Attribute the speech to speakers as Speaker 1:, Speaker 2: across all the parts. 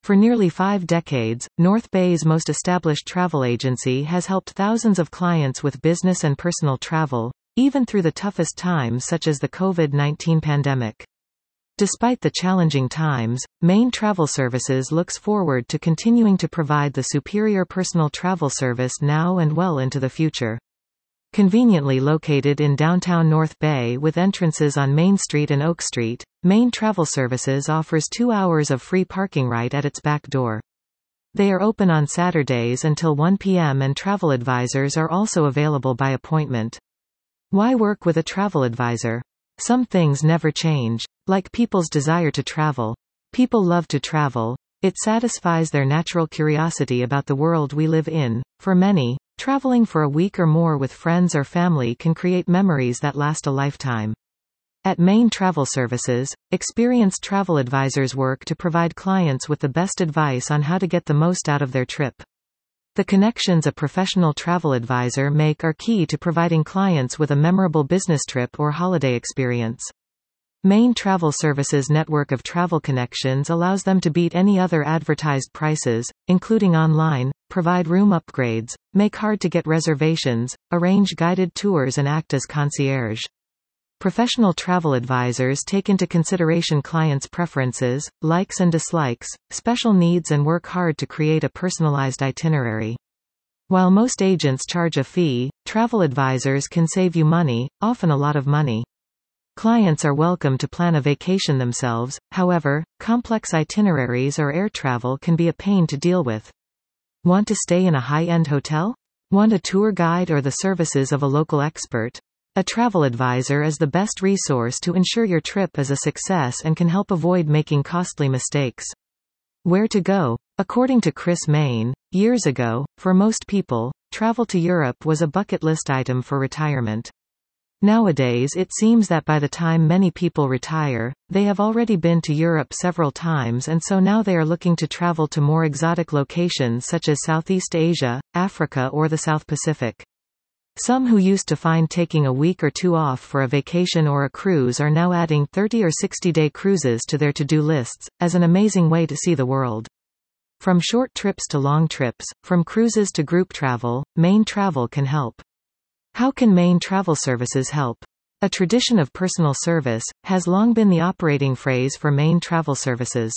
Speaker 1: For nearly 5 decades, North Bay's most established travel agency has helped thousands of clients with business and personal travel, even through the toughest times such as the COVID-19 pandemic. Despite the challenging times, Main Travel Services looks forward to continuing to provide the superior personal travel service now and well into the future. Conveniently located in downtown North Bay with entrances on Main Street and Oak Street, Main Travel Services offers 2 hours of free parking right at its back door. They are open on Saturdays until 1 p.m. and travel advisors are also available by appointment. Why work with a travel advisor? Some things never change. Like people's desire to travel. People love to travel. It satisfies their natural curiosity about the world we live in. For many, traveling for a week or more with friends or family can create memories that last a lifetime. At Main Travel Services, experienced travel advisors work to provide clients with the best advice on how to get the most out of their trip. The connections a professional travel advisor make are key to providing clients with a memorable business trip or holiday experience. Main Travel Services' network of travel connections allows them to beat any other advertised prices, including online, provide room upgrades, make hard-to-get reservations, arrange guided tours and act as concierge. Professional travel advisors take into consideration clients' preferences, likes and dislikes, special needs and work hard to create a personalized itinerary. While most agents charge a fee, travel advisors can save you money, often a lot of money. Clients are welcome to plan a vacation themselves, however, complex itineraries or air travel can be a pain to deal with. Want to stay in a high-end hotel? Want a tour guide or the services of a local expert? A travel advisor is the best resource to ensure your trip is a success and can help avoid making costly mistakes. Where to go? According to Chris Main, years ago, for most people, travel to Europe was a bucket list item for retirement. Nowadays it seems that by the time many people retire, they have already been to Europe several times and so now they are looking to travel to more exotic locations such as Southeast Asia, Africa or the South Pacific. Some who used to find taking a week or two off for a vacation or a cruise are now adding 30 or 60-day cruises to their to-do lists, as an amazing way to see the world. From short trips to long trips, from cruises to group travel, Main Travel can help. How can Main Travel Services help? A tradition of personal service has long been the operating phrase for Main Travel Services.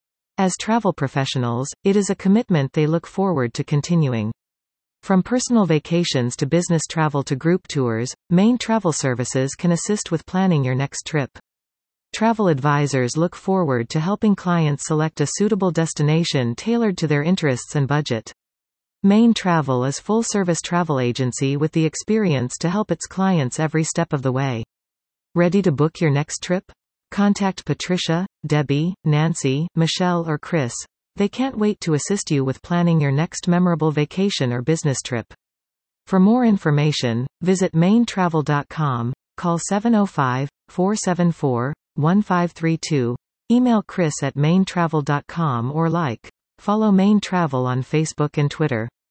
Speaker 1: As travel professionals, it is a commitment they look forward to continuing. From personal vacations to business travel to group tours, Main Travel Services can assist with planning your next trip. Travel advisors look forward to helping clients select a suitable destination tailored to their interests and budget. Main Travel is full-service travel agency with the experience to help its clients every step of the way. Ready to book your next trip? Contact Patricia, Debbie, Nancy, Michelle or Chris. They can't wait to assist you with planning your next memorable vacation or business trip. For more information, visit maintravel.com, call 705-474-1532, email chris@maintravel.com or follow Main Travel on Facebook and Twitter.